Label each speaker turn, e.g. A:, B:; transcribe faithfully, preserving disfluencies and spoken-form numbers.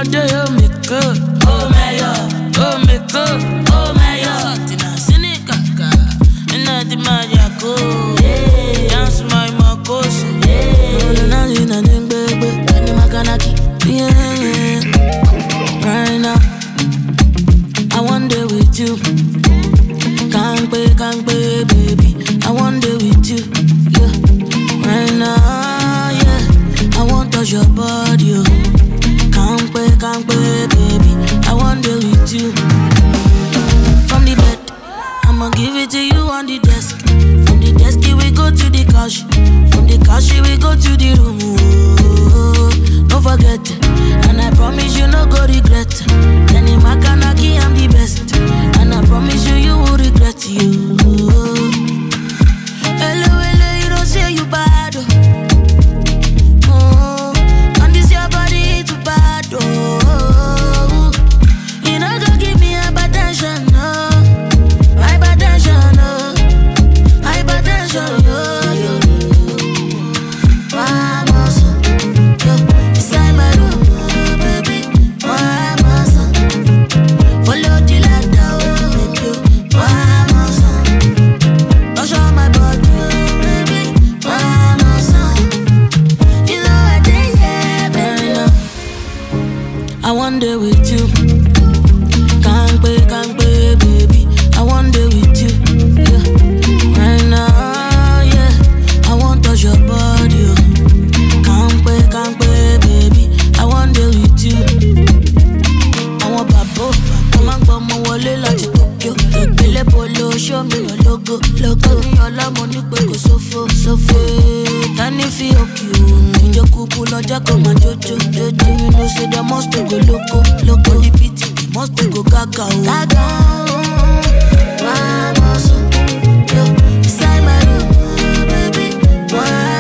A: all day, oh me good. Oh my God, oh me good, oh my God. Tina sinika, ina di majako. Dance my makoso. No no no no no baby, ani makanaki. Yeah, right now I want day with you. Can't pay, can't pay, baby. I want day with you. Yeah, right now, yeah. I want touch your body, oh. Can't pay, can't pay, baby. I want day with you. From the bed, I'ma give it to you on the desk. From the desk, we go to the couch. From the couch, we go to the room. Oh, don't forget, and I promise you no go regret. Any Makanaki, I'm the best, and I promise you you will regret you. Hello, hello, you don't say you bad. Oh, and this your body too bad. Oh, you know go give me hypertension, no, hypertension, no, hypertension, yo, yo. Vamos, yo, inside my room, oh, baby. Vamos, follow the ladder, oh, baby. Vamos, touch on my body, oh, baby. Vamos, you know I did, yeah, baby. I want day with you. Can't pay, can't pay, baby. I want day with you. Yeah, right now, yeah. I want touch your body, oh. Can't pay, can't pay, baby. I want day with you. I want babo. Come on, come on, wale lati Tokyo. Ekele polo, show me your logo, logo. Me all I'm on you, go sofo, sofo. Tani fi okyo. Injo kupu loja koma jojo, jojo. You know say they must go loco, loco. The pity, they must go gaga, oh. Gaga, oh. Vamos, yo, inside my room, oh, baby. Vamos.